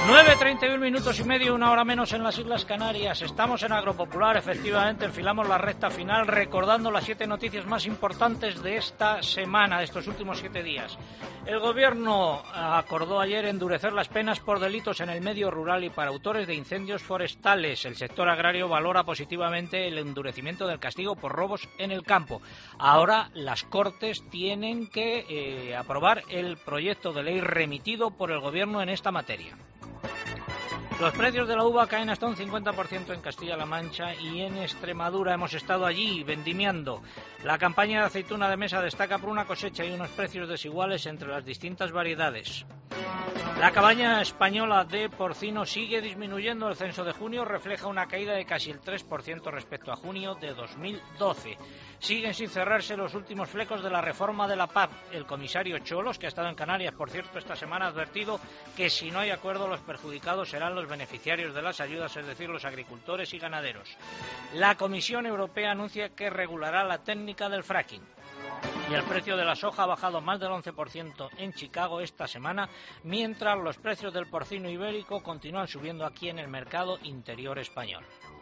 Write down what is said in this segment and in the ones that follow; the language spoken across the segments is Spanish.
9:31 minutos y medio, una hora menos en las Islas Canarias. Estamos en Agropopular, efectivamente, enfilamos la recta final recordando las 7 noticias más importantes de esta semana, de estos últimos 7 días. El Gobierno acordó ayer endurecer las penas por delitos en el medio rural y para autores de incendios forestales. El sector agrario valora positivamente el endurecimiento del castigo por robos en el campo. Ahora las Cortes tienen que aprobar el proyecto de ley remitido por el Gobierno en esta materia. Los precios de la uva caen hasta un 50% en Castilla-La Mancha y en Extremadura. Hemos estado allí vendimiando. La campaña de aceituna de mesa destaca por una cosecha y unos precios desiguales entre las distintas variedades. La cabaña española de porcino sigue disminuyendo. El censo de junio refleja una caída de casi el 3% respecto a junio de 2012. Siguen sin cerrarse los últimos flecos de la reforma de la PAC. El comisario Cholos, que ha estado en Canarias, por cierto, esta semana ha advertido que si no hay acuerdo los perjudicados serán los beneficiarios de las ayudas, es decir, los agricultores y ganaderos. La Comisión Europea anuncia que regulará la técnica del fracking. Y el precio de la soja ha bajado más del 11% en Chicago esta semana, mientras los precios del porcino ibérico continúan subiendo aquí en el mercado interior español.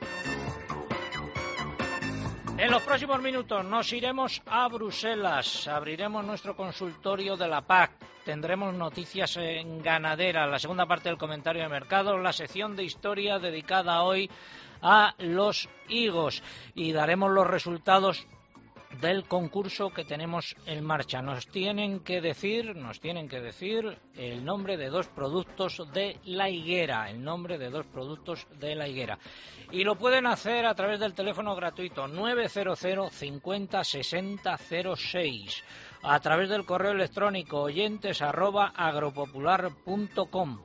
En los próximos minutos nos iremos a Bruselas, abriremos nuestro consultorio de la PAC, tendremos noticias en ganadera, la segunda parte del comentario de mercado, la sección de historia dedicada hoy a los higos y daremos los resultados del concurso que tenemos en marcha. Nos tienen que decir el nombre de 2 productos de la higuera, y lo pueden hacer a través del teléfono gratuito 900 50 60 06, a través del correo electrónico oyentes@agropopular.com,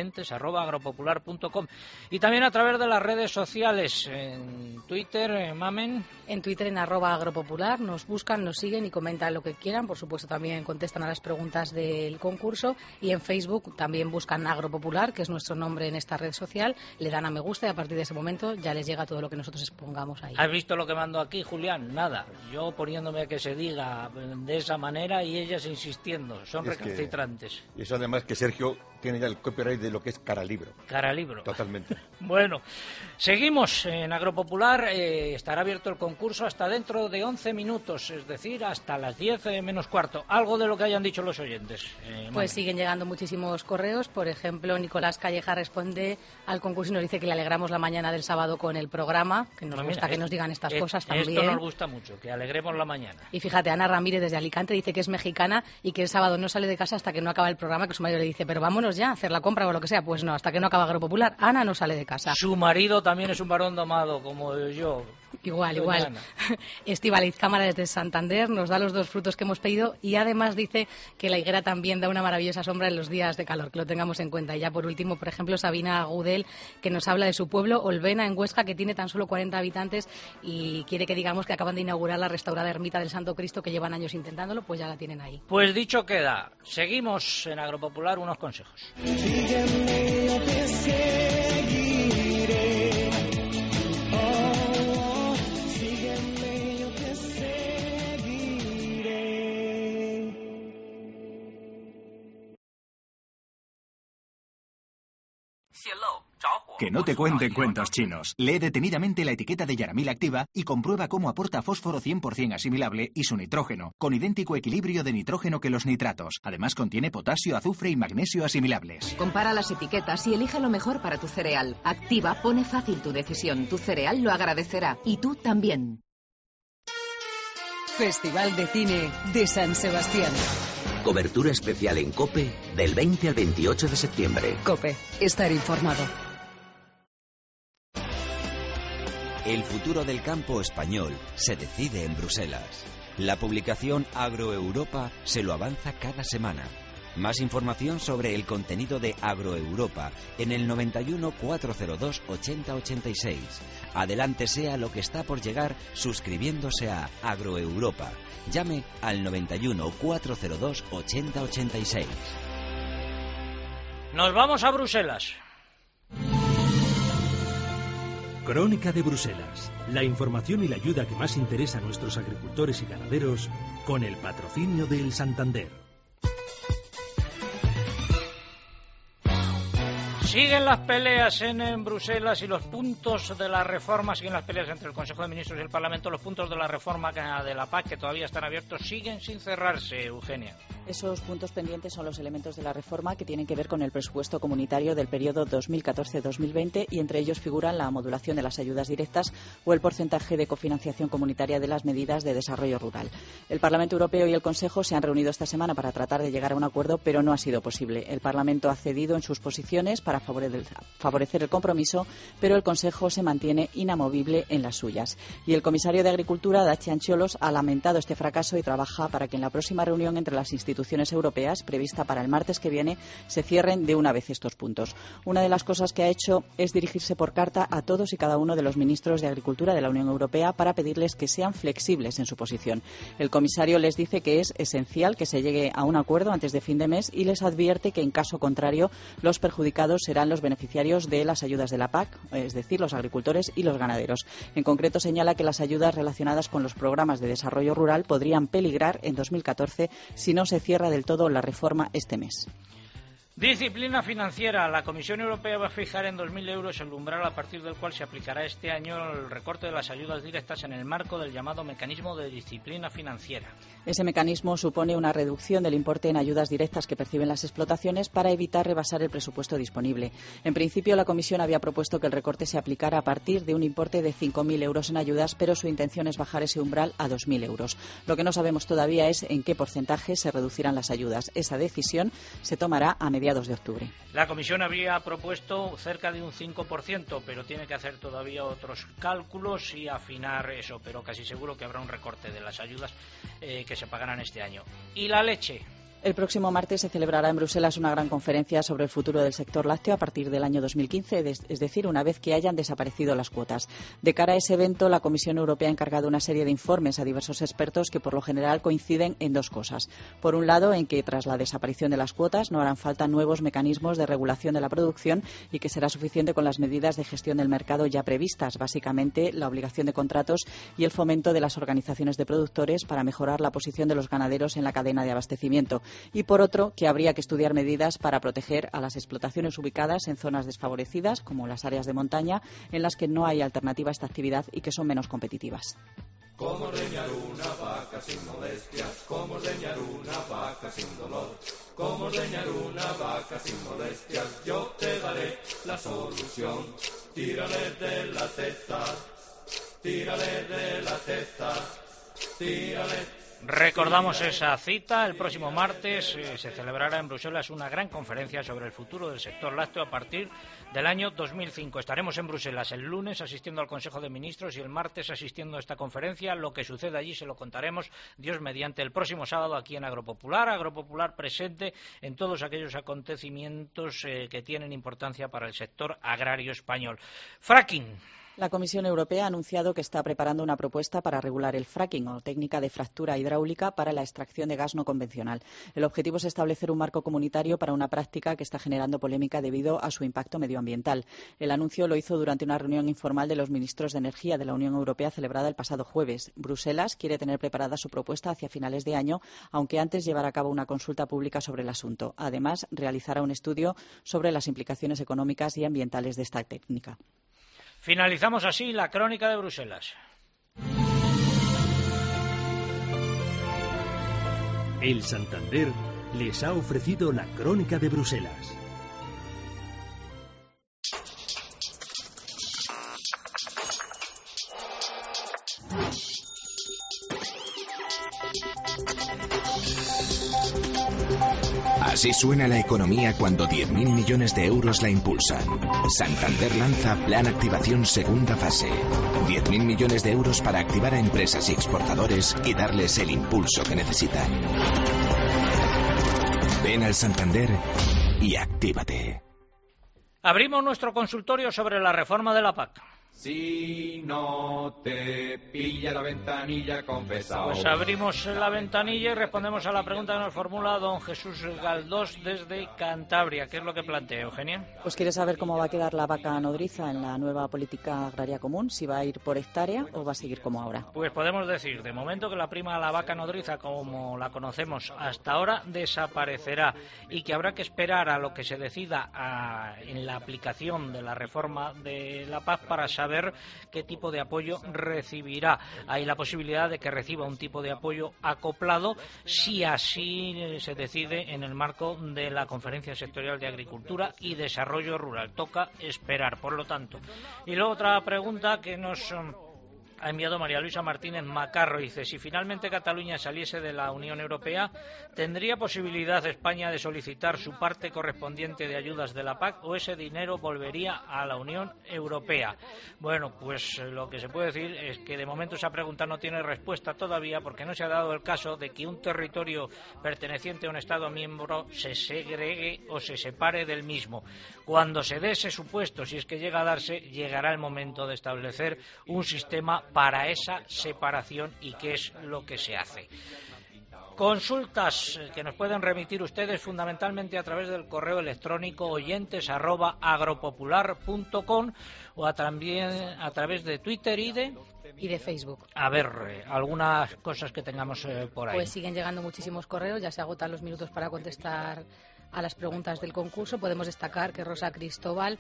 y también a través de las redes sociales, en Twitter, Mamen. En Twitter, en @agropopular, nos buscan, nos siguen y comentan lo que quieran. Por supuesto, también contestan a las preguntas del concurso. Y en Facebook también buscan Agropopular, que es nuestro nombre en esta red social. Le dan a me gusta y a partir de ese momento ya les llega todo lo que nosotros expongamos ahí. ¿Has visto lo que mando aquí, Julián? Nada. Yo poniéndome a que se diga de esa manera y ellas insistiendo. Son recalcitrantes. Y eso además que Sergio tiene ya el copyright de lo que es Caralibro. Caralibro. Totalmente. Bueno, seguimos en Agropopular. Estará abierto el concurso hasta dentro de 11 minutos, es decir, hasta las 10 menos cuarto. Algo de lo que hayan dicho los oyentes. Pues siguen llegando muchísimos correos. Por ejemplo, Nicolás Calleja responde al concurso y nos dice que le alegramos la mañana del sábado con el programa, que nos gusta que nos digan estas cosas también. Esto nos gusta mucho, que alegremos la mañana. Y fíjate, Ana Ramírez desde Alicante dice que es mexicana y que el sábado no sale de casa hasta que no acaba el programa, que su marido le dice, pero vámonos ya a hacer la compra o lo que sea. Pues no, hasta que no acaba Agropopular, Ana no sale de casa. Su marido también es un varón domado, como yo. Igual. Estíbaliz Cámara desde Santander nos da los 2 frutos que hemos pedido y además dice que la higuera también da una maravillosa sombra en los días de calor, que lo tengamos en cuenta. Y ya por último, por ejemplo, Sabina Gudel, que nos habla de su pueblo, Olvena, en Huesca, que tiene tan solo 40 habitantes y quiere que digamos que acaban de inaugurar la restaurada ermita del Santo Cristo, que llevan años intentándolo, pues ya la tienen ahí. Pues dicho queda, seguimos en Agropopular, unos consejos. Sígueme, yo te seguiré. Sígueme, yo te seguiré. Que no te cuenten cuentos chinos. Lee detenidamente la etiqueta de Yaramil Activa y comprueba cómo aporta fósforo 100% asimilable y su nitrógeno, con idéntico equilibrio de nitrógeno que los nitratos. Además contiene potasio, azufre y magnesio asimilables. Compara las etiquetas y elige lo mejor para tu cereal. Activa pone fácil tu decisión. Tu cereal lo agradecerá. Y tú también. Festival de Cine de San Sebastián. Cobertura especial en COPE del 20 al 28 de septiembre. COPE. Estar informado. El futuro del campo español se decide en Bruselas. La publicación Agroeuropa se lo avanza cada semana. Más información sobre el contenido de Agroeuropa en el 91 402 8086. Adelántese a lo que está por llegar suscribiéndose a Agroeuropa. Llame al 91 402 8086. Nos vamos a Bruselas. Crónica de Bruselas. La información y la ayuda que más interesa a nuestros agricultores y ganaderos con el patrocinio del Santander. Siguen las peleas en Bruselas y los puntos de la reforma, siguen las peleas entre el Consejo de Ministros y el Parlamento, los puntos de la reforma de la PAC que todavía están abiertos siguen sin cerrarse, Eugenia. Esos puntos pendientes son los elementos de la reforma que tienen que ver con el presupuesto comunitario del periodo 2014-2020 y entre ellos figuran la modulación de las ayudas directas o el porcentaje de cofinanciación comunitaria de las medidas de desarrollo rural. El Parlamento Europeo y el Consejo se han reunido esta semana para tratar de llegar a un acuerdo, pero no ha sido posible. El Parlamento ha cedido en sus posiciones para favorecer el compromiso, pero el Consejo se mantiene inamovible en las suyas. Y el comisario de Agricultura, Dacian Ciolos, ha lamentado este fracaso y trabaja para que en la próxima reunión entre las instituciones europeas, prevista para el martes que viene, se cierren de una vez estos puntos. Una de las cosas que ha hecho es dirigirse por carta a todos y cada uno de los ministros de Agricultura de la Unión Europea para pedirles que sean flexibles en su posición. El comisario les dice que es esencial que se llegue a un acuerdo antes de fin de mes y les advierte que, en caso contrario, los perjudicados serán los beneficiarios de las ayudas de la PAC, es decir, los agricultores y los ganaderos. En concreto, señala que las ayudas relacionadas con los programas de desarrollo rural podrían peligrar en 2014 si no se cierra del todo la reforma este mes. Disciplina financiera. La Comisión Europea va a fijar en 2.000 euros el umbral a partir del cual se aplicará este año el recorte de las ayudas directas en el marco del llamado mecanismo de disciplina financiera. Ese mecanismo supone una reducción del importe en ayudas directas que perciben las explotaciones para evitar rebasar el presupuesto disponible. En principio, la Comisión había propuesto que el recorte se aplicara a partir de un importe de 5.000 euros en ayudas, pero su intención es bajar ese umbral a 2.000 euros. Lo que no sabemos todavía es en qué porcentaje se reducirán las ayudas. Esa decisión se tomará a mediados de octubre. La Comisión habría propuesto cerca de un 5%, pero tiene que hacer todavía otros cálculos y afinar eso, pero casi seguro que habrá un recorte de las ayudas que se pagarán este año. ¿Y la leche? El próximo martes se celebrará en Bruselas una gran conferencia sobre el futuro del sector lácteo a partir del año 2015, es decir, una vez que hayan desaparecido las cuotas. De cara a ese evento, la Comisión Europea ha encargado una serie de informes a diversos expertos que por lo general coinciden en dos cosas. Por un lado, en que tras la desaparición de las cuotas no harán falta nuevos mecanismos de regulación de la producción y que será suficiente con las medidas de gestión del mercado ya previstas, básicamente la obligación de contratos y el fomento de las organizaciones de productores para mejorar la posición de los ganaderos en la cadena de abastecimiento. Y por otro, que habría que estudiar medidas para proteger a las explotaciones ubicadas en zonas desfavorecidas, como las áreas de montaña, en las que no hay alternativa a esta actividad y que son menos competitivas. ¿Cómo ordeñar una vaca sin molestias? ¿Cómo ordeñar una vaca sin dolor? ¿Cómo ordeñar una vaca sin molestias? Yo te daré la solución. Tírale de la teta, tírale de la teta, tírale. Recordamos esa cita, el próximo martes se celebrará en Bruselas una gran conferencia sobre el futuro del sector lácteo a partir del año 2005. Estaremos en Bruselas el lunes asistiendo al Consejo de Ministros y el martes asistiendo a esta conferencia. Lo que sucede allí se lo contaremos, Dios mediante, el próximo sábado aquí en Agropopular. Agropopular presente en todos aquellos acontecimientos que tienen importancia para el sector agrario español. Fracking. La Comisión Europea ha anunciado que está preparando una propuesta para regular el fracking, o técnica de fractura hidráulica para la extracción de gas no convencional. El objetivo es establecer un marco comunitario para una práctica que está generando polémica debido a su impacto medioambiental. El anuncio lo hizo durante una reunión informal de los ministros de Energía de la Unión Europea celebrada el pasado jueves. Bruselas quiere tener preparada su propuesta hacia finales de año, aunque antes llevará a cabo una consulta pública sobre el asunto. Además, realizará un estudio sobre las implicaciones económicas y ambientales de esta técnica. Finalizamos así la crónica de Bruselas. El Santander les ha ofrecido la crónica de Bruselas. Así suena la economía cuando 10.000 millones de euros la impulsan. Santander lanza Plan Activación segunda fase. 10.000 millones de euros para activar a empresas y exportadores y darles el impulso que necesitan. Ven al Santander y actívate. Abrimos nuestro consultorio sobre la reforma de la PAC. Si no te pilla la ventanilla, confesao. Pues abrimos la ventanilla y respondemos a la pregunta que nos formula don Jesús Galdós desde Cantabria. ¿Qué es lo que plantea, Eugenia? Pues quiere saber cómo va a quedar la vaca nodriza en la nueva política agraria común, si va a ir por hectárea o va a seguir como ahora. Pues podemos decir, de momento, que la prima a la vaca nodriza, como la conocemos hasta ahora, desaparecerá y que habrá que esperar a lo que se decida en la aplicación de la reforma de la PAC para saber qué tipo de apoyo recibirá. Hay la posibilidad de que reciba un tipo de apoyo acoplado si así se decide en el marco de la Conferencia Sectorial de Agricultura y Desarrollo Rural. Toca esperar, por lo tanto. Y luego otra pregunta que nos ha enviado María Luisa Martínez Macarro. Dice, si finalmente Cataluña saliese de la Unión Europea, ¿tendría posibilidad España de solicitar su parte correspondiente de ayudas de la PAC o ese dinero volvería a la Unión Europea? Bueno, pues lo que se puede decir es que de momento esa pregunta no tiene respuesta todavía, porque no se ha dado el caso de que un territorio perteneciente a un Estado miembro se segregue o se separe del mismo. Cuando se dé ese supuesto, si es que llega a darse, llegará el momento de establecer un sistema para esa separación y qué es lo que se hace. Consultas que nos pueden remitir ustedes fundamentalmente a través del correo electrónico oyentes@agropopular.com o también a través de Twitter y de Facebook. A ver, algunas cosas que tengamos por ahí. Pues siguen llegando muchísimos correos, ya se agotan los minutos para contestar a las preguntas del concurso. Podemos destacar que Rosa Cristóbal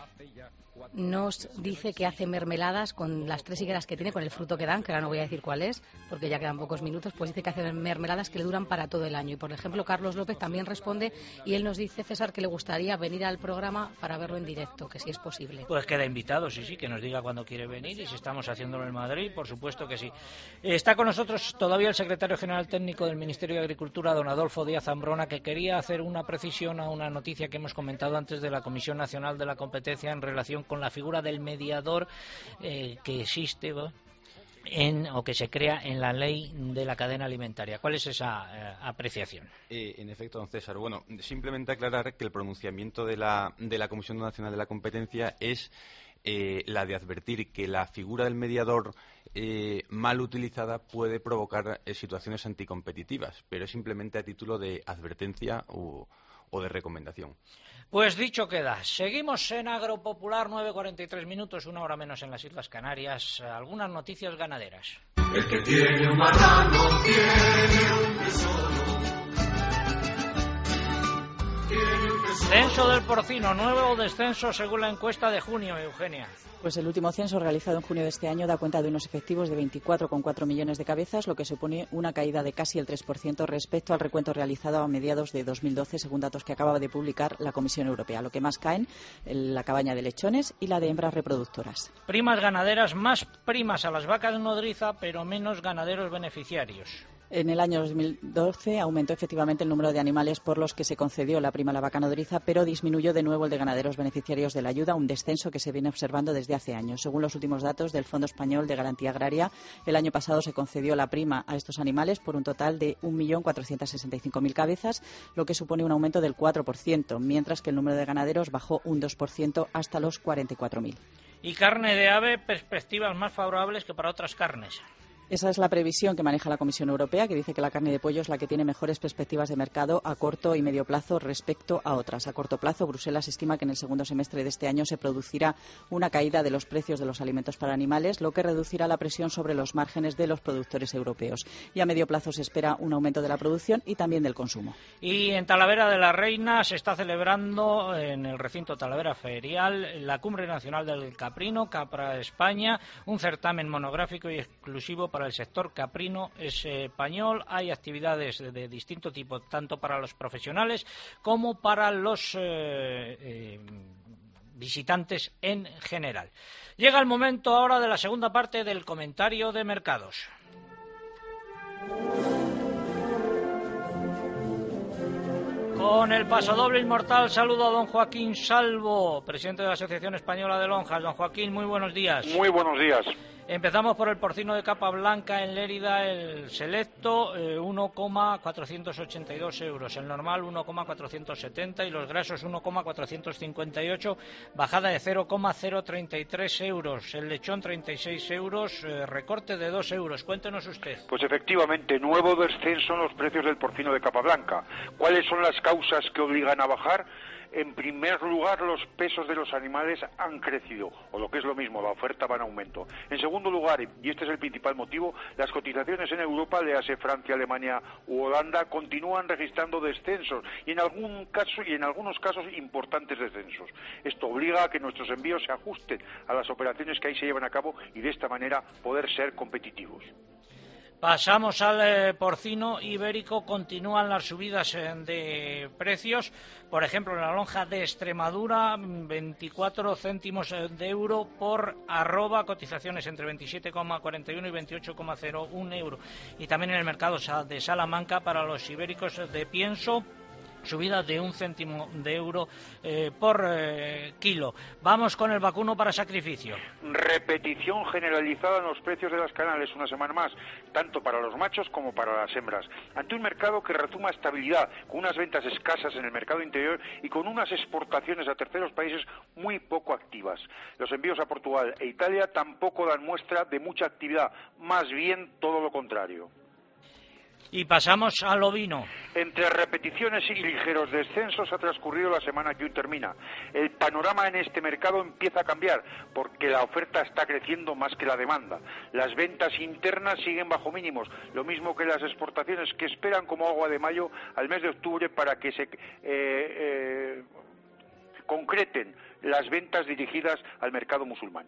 nos dice que hace mermeladas con las 3 higueras que tiene, con el fruto que dan, que ahora no voy a decir cuál es, porque ya quedan pocos minutos, pues dice que hace mermeladas que le duran para todo el año. Y, por ejemplo, Carlos López también responde y él nos dice, César, que le gustaría venir al programa para verlo en directo, que si es posible. Pues queda invitado, sí, que nos diga cuándo quiere venir y si estamos haciéndolo en Madrid, por supuesto que sí. Está con nosotros todavía el secretario general técnico del Ministerio de Agricultura, don Adolfo Díaz Zambrona, que quería hacer una precisión a una noticia que hemos comentado antes de la Comisión Nacional de la Competencia en relación con la figura del mediador que existe o que se crea en la ley de la cadena alimentaria. ¿Cuál es esa apreciación? En efecto, don César, bueno, simplemente aclarar que el pronunciamiento de la Comisión Nacional de la Competencia es la de advertir que la figura del mediador mal utilizada puede provocar situaciones anticompetitivas, pero es simplemente a título de advertencia o de recomendación. Pues dicho queda, seguimos en Agropopular, 9:43 minutos, 1 hora menos en las Islas Canarias. Algunas noticias ganaderas. El que tiene un marrano tiene un tesoro. Censo del porcino, nuevo descenso según la encuesta de junio, Eugenia. Pues el último censo realizado en junio de este año da cuenta de unos efectivos de 24,4 millones de cabezas, lo que supone una caída de casi el 3% respecto al recuento realizado a mediados de 2012, según datos que acaba de publicar la Comisión Europea. Lo que más caen, la cabaña de lechones y la de hembras reproductoras. Primas ganaderas, más primas a las vacas nodriza, pero menos ganaderos beneficiarios. En el año 2012 aumentó efectivamente el número de animales por los que se concedió la prima a la vaca nodriza, pero disminuyó de nuevo el de ganaderos beneficiarios de la ayuda, un descenso que se viene observando desde hace años. Según los últimos datos del Fondo Español de Garantía Agraria, el año pasado se concedió la prima a estos animales por un total de 1.465.000 cabezas, lo que supone un aumento del 4%, mientras que el número de ganaderos bajó un 2% hasta los 44.000. Y carne de ave, perspectivas más favorables que para otras carnes. Esa es la previsión que maneja la Comisión Europea, que dice que la carne de pollo es la que tiene mejores perspectivas de mercado a corto y medio plazo respecto a otras. A corto plazo, Bruselas estima que en el segundo semestre de este año se producirá una caída de los precios de los alimentos para animales, lo que reducirá la presión sobre los márgenes de los productores europeos. Y a medio plazo se espera un aumento de la producción y también del consumo. Y en Talavera de la Reina se está celebrando en el recinto Talavera Ferial la Cumbre Nacional del Caprino, Capra España, un certamen monográfico y exclusivo para el sector caprino español. Hay actividades de distinto tipo, tanto para los profesionales como para los visitantes en general. Llega el momento ahora de la segunda parte del comentario de mercados. Con el pasodoble inmortal saludo a don Joaquín Salvo, presidente de la Asociación Española de Lonjas. Don Joaquín, muy buenos días. Muy buenos días. Empezamos por el porcino de capa blanca en Lérida, el selecto, 1,482 euros, el normal 1,470 y los grasos 1,458, bajada de 0,033 euros, el lechón 36 euros, recorte de 2 euros. Cuéntenos usted. Pues efectivamente, nuevo descenso en los precios del porcino de capa blanca. ¿Cuáles son las causas que obligan a bajar? En primer lugar, los pesos de los animales han crecido, o lo que es lo mismo, la oferta va en aumento. En segundo lugar, y este es el principal motivo, las cotizaciones en Europa, léase Francia, Alemania u Holanda, continúan registrando descensos y en algunos casos importantes descensos. Esto obliga a que nuestros envíos se ajusten a las operaciones que ahí se llevan a cabo y de esta manera poder ser competitivos. Pasamos al porcino ibérico. Continúan las subidas de precios. Por ejemplo, en la lonja de Extremadura, 24 céntimos de euro por arroba, cotizaciones entre 27,41 y 28,01 euros. Y también en el mercado de Salamanca, para los ibéricos de pienso, subida de 1 céntimo de euro por kilo. Vamos con el vacuno para sacrificio. Repetición generalizada en los precios de las canales una semana más, tanto para los machos como para las hembras, ante un mercado que rezuma estabilidad, con unas ventas escasas en el mercado interior y con unas exportaciones a terceros países muy poco activas. Los envíos a Portugal e Italia tampoco dan muestra de mucha actividad, más bien todo lo contrario. Y pasamos al ovino. Entre repeticiones y ligeros descensos ha transcurrido la semana que hoy termina. El panorama en este mercado empieza a cambiar porque la oferta está creciendo más que la demanda. Las ventas internas siguen bajo mínimos, lo mismo que las exportaciones, que esperan como agua de mayo al mes de octubre para que se concreten las ventas dirigidas al mercado musulmán.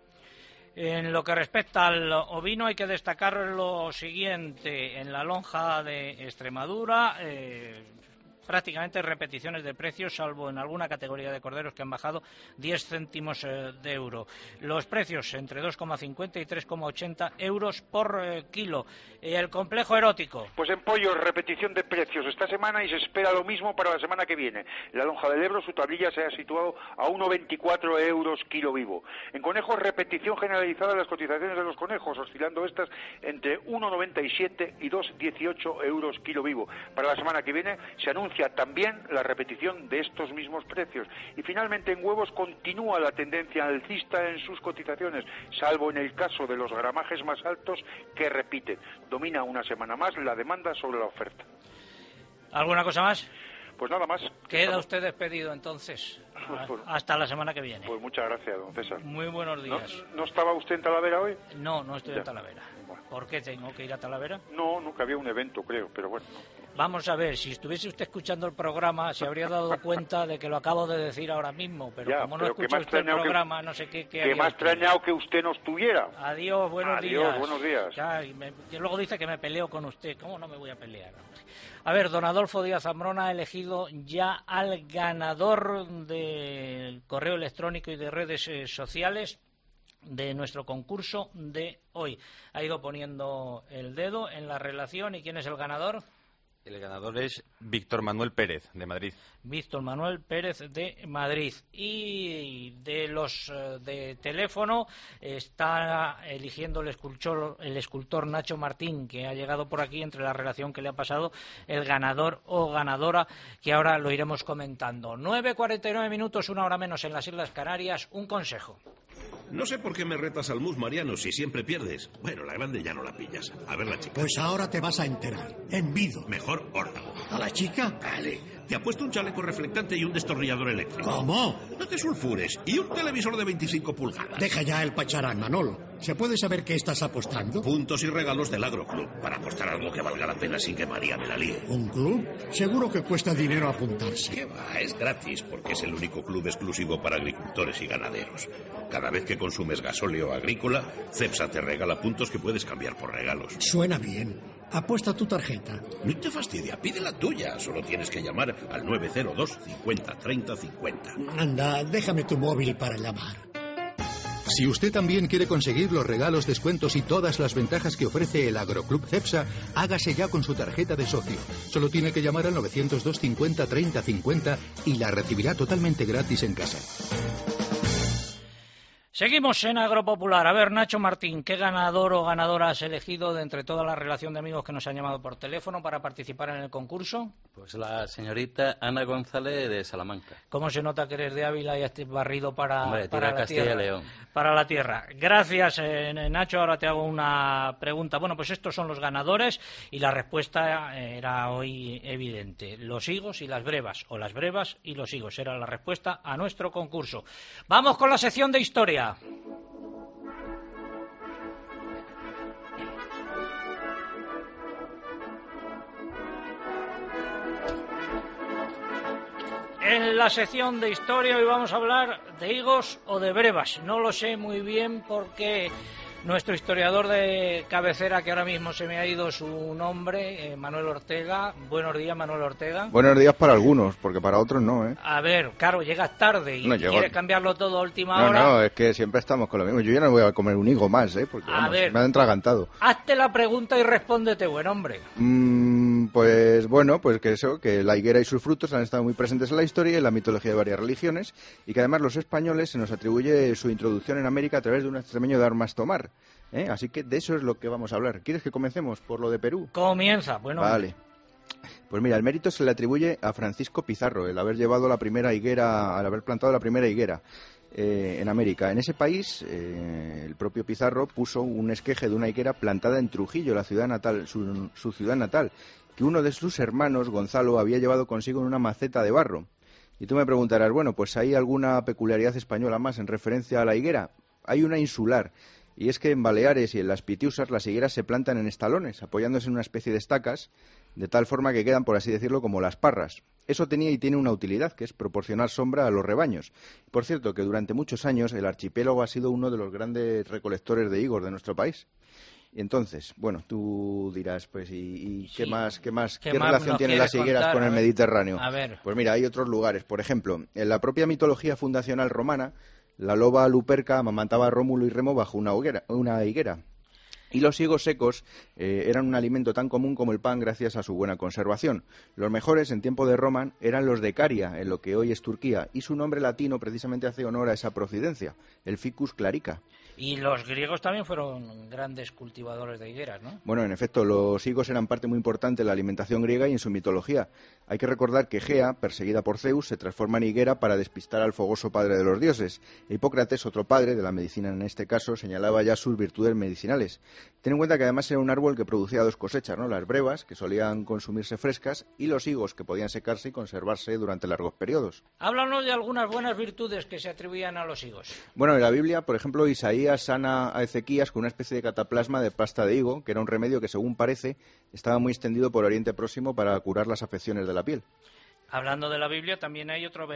En lo que respecta al ovino, hay que destacar lo siguiente. En la lonja de Extremadura, prácticamente repeticiones de precios, salvo en alguna categoría de corderos que han bajado 10 céntimos de euro. Los precios entre 2,50 y 3,80 euros por kilo. El complejo erótico. Pues en pollo, repetición de precios esta semana y se espera lo mismo para la semana que viene. En la lonja del Ebro, su tablilla se ha situado a 1,24 euros kilo vivo. En conejos, repetición generalizada de las cotizaciones de los conejos, oscilando estas entre 1,97 y 2,18 euros kilo vivo. Para la semana que viene se anuncia también la repetición de estos mismos precios. Y finalmente en huevos continúa la tendencia alcista en sus cotizaciones, salvo en el caso de los gramajes más altos que repiten. Domina una semana más la demanda sobre la oferta. ¿Alguna cosa más? Pues nada más. Queda usted despedido entonces. Hasta la semana que viene. Pues muchas gracias, don César. Muy buenos días. ¿No estaba usted en Talavera hoy? No, no estoy en Talavera. ¿Por qué tengo que ir a Talavera? No, nunca había un evento, creo, pero bueno. Vamos a ver, si estuviese usted escuchando el programa, se habría dado cuenta de que lo acabo de decir ahora mismo, pero ya, como no escucha usted el programa, no sé qué... Que me ha extrañado que usted no estuviera. Adiós, buenos días. Adiós, buenos días. Ya, y luego dice que me peleo con usted. ¿Cómo no me voy a pelear? A ver, don Adolfo Díaz Zambrona ha elegido ya al ganador del correo electrónico y de redes sociales de nuestro concurso de hoy. Ha ido poniendo el dedo en la relación. ¿Y quién es el ganador? El ganador es Víctor Manuel Pérez, de Madrid. Víctor Manuel Pérez, de Madrid. Y de los de teléfono está eligiendo el escultor Nacho Martín, que ha llegado por aquí entre la relación que le ha pasado el ganador o ganadora, que ahora lo iremos comentando. 9:49 minutos, una hora menos en las Islas Canarias. Un consejo. No sé por qué me retas al mus, Mariano, si siempre pierdes. Bueno, la grande ya no la pillas. A ver la chica. Pues ahora te vas a enterar. Envido. Mejor órdago. ¿A la chica? Vale. Te ha puesto un chaleco reflectante y un destornillador eléctrico. ¿Cómo? No te sulfures. Y un televisor de 25 pulgadas. Deja ya el pacharán, Manolo. ¿Se puede saber qué estás apostando? Puntos y regalos del Agroclub. Para apostar algo que valga la pena sin que María me la líe. ¿Un club? Seguro que cuesta dinero apuntarse. ¿Qué va? Es gratis, porque es el único club exclusivo para agricultores y ganaderos. Cada vez que consumes gasóleo agrícola, Cepsa te regala puntos que puedes cambiar por regalos. Suena bien. Apuesta tu tarjeta. No te fastidia, pide la tuya. Solo tienes que llamar al 902 50 30 50. Anda, déjame tu móvil para llamar. Si usted también quiere conseguir los regalos, descuentos y todas las ventajas que ofrece el Agroclub Cepsa, hágase ya con su tarjeta de socio. Solo tiene que llamar al 902 50 30 50 y la recibirá totalmente gratis en casa. Seguimos en Agropopular. A ver, Nacho Martín, ¿qué ganador o ganadora has elegido de entre toda la relación de amigos que nos han llamado por teléfono para participar en el concurso? Pues la señorita Ana González de Salamanca. ¿Cómo se nota que eres de Ávila y has barrido para la Castilla tierra? y León. Para la tierra. Gracias, Nacho. Ahora te hago una pregunta. Bueno, pues estos son los ganadores y la respuesta era hoy evidente. Los higos y las brevas, o las brevas y los higos. Era la respuesta a nuestro concurso. Vamos con la sección de historia. En la sección de historia hoy vamos a hablar de higos o de brevas. No lo sé muy bien porque nuestro historiador de cabecera, que ahora mismo se me ha ido su nombre, Manuel Ortega. Buenos días, Manuel Ortega. Buenos días para algunos, porque para otros no, ¿eh? A ver, claro, llegas tarde y No, quieres cambiarlo todo a última No, hora. no, es que siempre estamos con lo mismo. Yo ya no voy a comer un higo más, ¿eh? Porque vamos, ver. me han entragantado. Hazte la pregunta y respóndete, buen hombre. Pues bueno, pues que eso, que la higuera y sus frutos han estado muy presentes en la historia y en la mitología de varias religiones, y que además los españoles se nos atribuye su introducción en América a través de un extremeño de armas tomar. Así que de eso es lo que vamos a hablar. ¿Quieres que comencemos por lo de Perú? Comienza, bueno. Vale. Pues mira, el mérito se le atribuye a Francisco Pizarro, el haber llevado la primera higuera, al haber plantado la primera higuera en América. En ese país, el propio Pizarro puso un esqueje de una higuera plantada en Trujillo, la ciudad natal, su ciudad natal, que uno de sus hermanos, Gonzalo, había llevado consigo en una maceta de barro. Y tú me preguntarás, bueno, pues ¿hay alguna peculiaridad española más en referencia a la higuera? Hay una insular. Y es que en Baleares y en las Pitiusas las higueras se plantan en estalones, apoyándose en una especie de estacas, de tal forma que quedan, por así decirlo, como las parras. Eso tenía y tiene una utilidad, que es proporcionar sombra a los rebaños. Por cierto, que durante muchos años el archipiélago ha sido uno de los grandes recolectores de higos de nuestro país. Y entonces, bueno, tú dirás, pues, ¿y sí. qué más ¿Qué relación tienen las higueras con el Mediterráneo? A ver. Pues mira, hay otros lugares. Por ejemplo, en la propia mitología fundacional romana, la loba Luperca amamantaba a Rómulo y Remo bajo una higuera. Y los higos secos eran un alimento tan común como el pan gracias a su buena conservación. Los mejores en tiempo de Roma eran los de Caria, en lo que hoy es Turquía, y su nombre latino precisamente hace honor a esa procedencia, el Ficus clarica. Y los griegos también fueron grandes cultivadores de higueras, ¿no? Bueno, en efecto, los higos eran parte muy importante de la alimentación griega y en su mitología. Hay que recordar que Gea, perseguida por Zeus, se transforma en higuera para despistar al fogoso padre de los dioses. Hipócrates, otro padre de la medicina en este caso, señalaba ya sus virtudes medicinales. Ten en cuenta que además era un árbol que producía dos cosechas, ¿no? Las brevas, que solían consumirse frescas, y los higos, que podían secarse y conservarse durante largos periodos. Háblanos de algunas buenas virtudes que se atribuían a los higos. Bueno, en la Biblia, por ejemplo, Isaías sana a Ezequías con una especie de cataplasma de pasta de higo, que era un remedio que, según parece, estaba muy extendido por Oriente Próximo para curar las afecciones de la piel. Hablando de la Biblia, también hay otro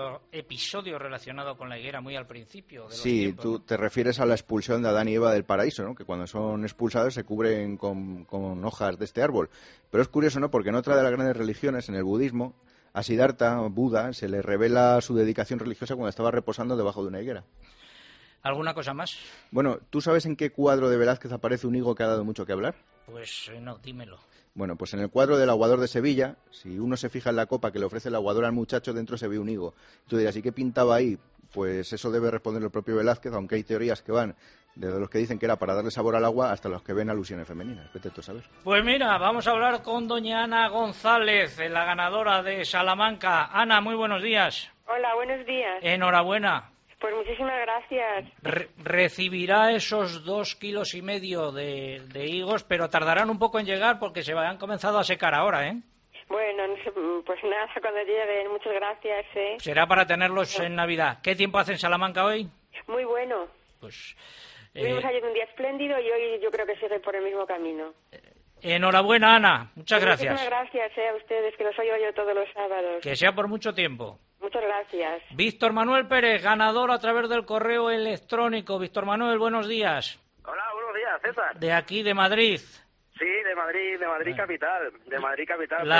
episodio relacionado con la higuera muy al principio de los Sí, tiempos, tú ¿no? te refieres a la expulsión de Adán y Eva del paraíso, ¿no? Que cuando son expulsados se cubren con hojas de este árbol. Pero es curioso, ¿no? Porque en otra de las grandes religiones, en el budismo, a Siddhartha, Buda, se le revela su dedicación religiosa cuando estaba reposando debajo de una higuera. ¿Alguna cosa más? Bueno, ¿tú sabes en qué cuadro de Velázquez aparece un higo que ha dado mucho que hablar? Pues no, dímelo. Bueno, pues en el cuadro del aguador de Sevilla, si uno se fija en la copa que le ofrece el aguador al muchacho, dentro se ve un higo. Tú dirás, ¿y qué pintaba ahí? Pues eso debe responder el propio Velázquez, aunque hay teorías que van desde los que dicen que era para darle sabor al agua hasta los que ven alusiones femeninas. Vete tú a saber. Pues mira, vamos a hablar con doña Ana González, la ganadora de Salamanca. Ana, muy buenos días. Hola, buenos días. Enhorabuena. Pues muchísimas gracias. Recibirá esos 2,5 kilos de higos, pero tardarán un poco en llegar porque se han comenzado a secar ahora, ¿eh? Bueno, no sé, pues nada, cuando lleguen, muchas gracias, ¿eh? Será para tenerlos en Navidad. ¿Qué tiempo hace en Salamanca hoy? Muy bueno. Pues Tuvimos ayer un día espléndido y hoy yo creo que sigue por el mismo camino. Enhorabuena, Ana. Muchas gracias. Muchísimas gracias a ustedes, que los oigo yo todos los sábados. Que sea por mucho tiempo. Muchas gracias. Víctor Manuel Pérez, ganador a través del correo electrónico. Víctor Manuel, buenos días. Hola, buenos días, César. De aquí, de Madrid. Sí, de Madrid capital. De Madrid capital.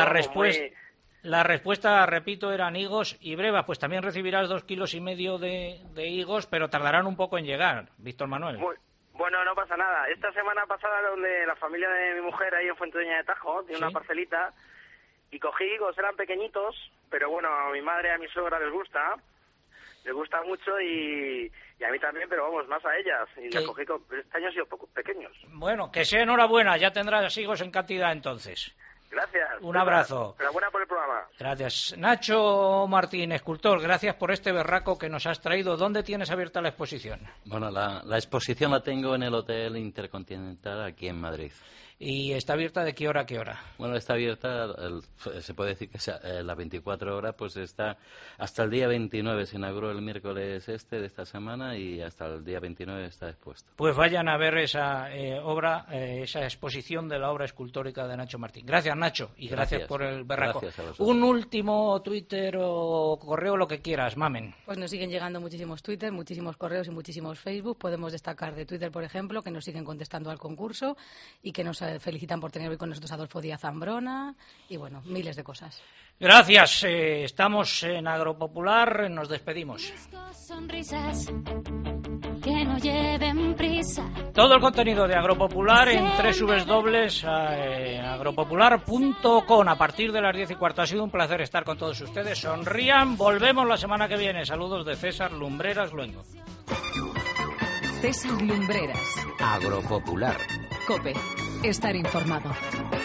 La respuesta, repito, eran higos y brevas. Pues también recibirás 2,5 kilos de higos, pero tardarán un poco en llegar, Víctor Manuel. Bueno, no pasa nada. Esta semana pasada, donde la familia de mi mujer, ahí en Fuentedoña de Tajo, tiene una parcelita, y cogí higos, eran pequeñitos, pero bueno, a mi madre y a mi suegra les gusta. les gusta mucho y a mí también, pero vamos, más a ellas. Y las cogí, este año han sido pequeños. Bueno, que sea enhorabuena, ya tendrás higos en cantidad entonces. Gracias. Un abrazo. Enhorabuena por el programa. Gracias. Nacho Martín, escultor, gracias por este berraco que nos has traído. ¿Dónde tienes abierta la exposición? Bueno, la exposición la tengo en el Hotel Intercontinental aquí en Madrid. ¿Y está abierta de qué hora a qué hora? Bueno, está abierta, se puede decir que las 24 horas, pues está hasta el día 29. Se inauguró el miércoles de esta semana y hasta el día 29 está expuesto. Pues vayan a ver esa obra, esa exposición de la obra escultórica de Nacho Martín. Gracias, Nacho, y gracias por el berraco. Un último Twitter o correo, lo que quieras, Mamen. Pues nos siguen llegando muchísimos Twitter, muchísimos correos y muchísimos Facebook. Podemos destacar de Twitter, por ejemplo, que nos siguen contestando al concurso y que nos felicitan por tener hoy con nosotros a Adolfo Díaz Zambrona y bueno, miles de cosas. Gracias, estamos en Agropopular, nos despedimos. Sonrisas que no lleven prisa. Todo el contenido de Agropopular en www.agropopular.com a partir de las 10:15. Ha sido un placer estar con todos ustedes. Sonrían, volvemos la semana que viene. Saludos de César Lumbreras Luengo. César Lumbreras. Agropopular. COPE. Estar informado.